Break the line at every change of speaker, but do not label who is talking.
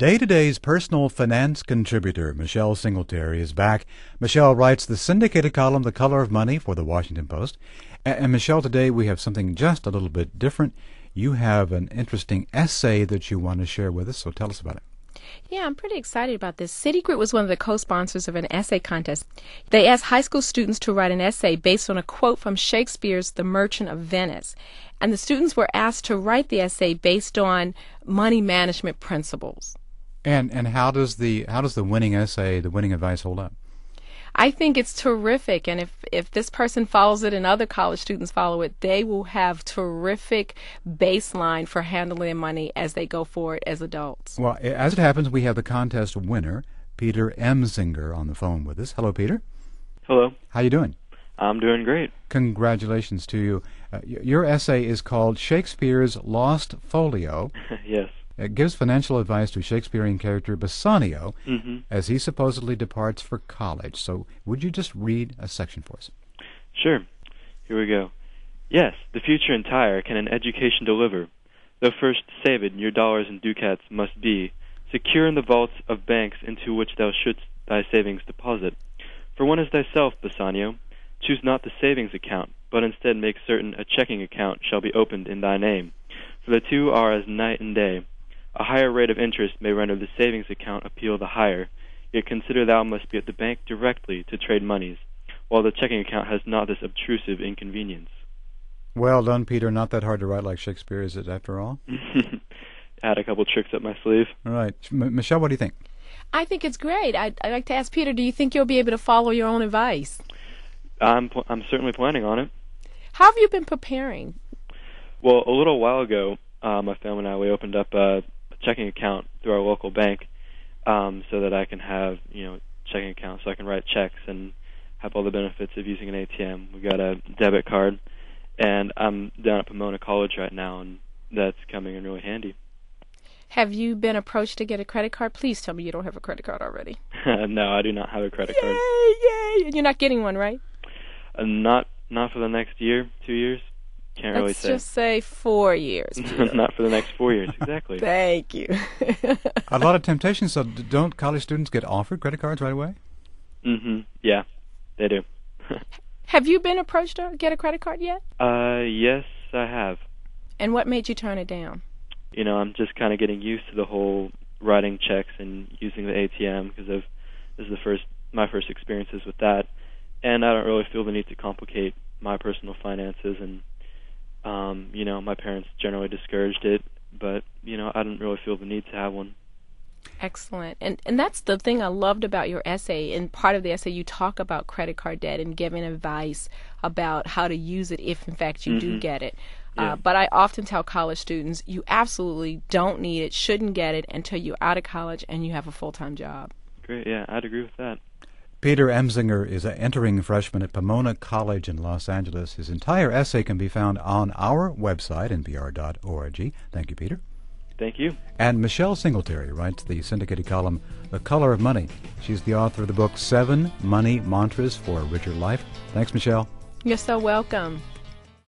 Day to Day's personal finance contributor, Michelle Singletary, is back. Michelle writes the syndicated column, The Color of Money, for the Washington Post. And Michelle, today we have something just a little bit different. You have an interesting essay that you want to share with us, so tell us about it.
Yeah, I'm pretty excited about this. Citigroup was one of the co-sponsors of an essay contest. They asked high school students to write an essay based on a quote from Shakespeare's The Merchant of Venice. And the students were asked to write the essay based on money management principles.
And how does the winning essay, the winning advice, hold up?
I think it's terrific, and if this person follows it and other college students follow it, they will have terrific baseline for handling their money as they go forward as adults.
Well, as it happens, we have the contest winner, Peter Emsinger, on the phone with us. Hello, Peter.
Hello.
How you doing?
I'm doing great.
Congratulations to you. Your essay is called Shakespeare's Lost Folio.
Yes.
It gives financial advice to Shakespearean character Bassanio as he supposedly departs for college. So would you just read a section for us?
Sure. Here we go. Yes, the future entire can an education deliver, though first saved your dollars and ducats must be, secure in the vaults of banks into which thou shouldst thy savings deposit. For one is thyself, Bassanio. Choose not the savings account, but instead make certain a checking account shall be opened in thy name. For the two are as night and day. A higher rate of interest may render the savings account appeal the higher, yet consider thou must be at the bank directly to trade monies, while the checking account has not this obtrusive inconvenience.
Well done, Peter. Not that hard to write like Shakespeare, is it, after all?
I had a couple tricks up my sleeve.
All right. Michelle, what do you think?
I think it's great. I'd like to ask Peter, do you think you'll be able to follow your own advice?
I'm certainly planning on it.
How have you been preparing?
Well, a little while ago, my family and I, we opened up a checking account through our local bank so that I can have, checking account so I can write checks and have all the benefits of using an ATM. We've got a debit card, and I'm down at Pomona College right now, and that's coming in really handy.
Have you been approached to get a credit card? Please tell me you don't have a credit card already.
No, I do not have a credit card.
Yay! You're not getting one, right?
Not for the next year, 2 years. Can't really say.
Let's just say 4 years.
Not for the next 4 years, exactly.
Thank you.
A lot of temptation. So don't college students get offered credit cards right away?
Yeah, they do.
Have you been approached to get a credit card yet?
Yes, I have.
And what made you turn it down?
I'm just kind of getting used to the whole writing checks and using the ATM because this is my first experiences with that, and I don't really feel the need to complicate my personal finances, and my parents generally discouraged it, but I didn't really feel the need to have one.
Excellent. And that's the thing I loved about your essay. In part of the essay, you talk about credit card debt and giving advice about how to use it if, in fact, you do get it.
Yeah.
But I often tell college students, you absolutely don't need it, shouldn't get it until you're out of college and you have a full-time job.
Great, yeah, I'd agree with that.
Peter Emsinger is an entering freshman at Pomona College in Los Angeles. His entire essay can be found on our website, npr.org. Thank you, Peter.
Thank you.
And Michelle Singletary writes the syndicated column, The Color of Money. She's the author of the book 7 Money Mantras for a Richer Life. Thanks, Michelle.
You're so welcome.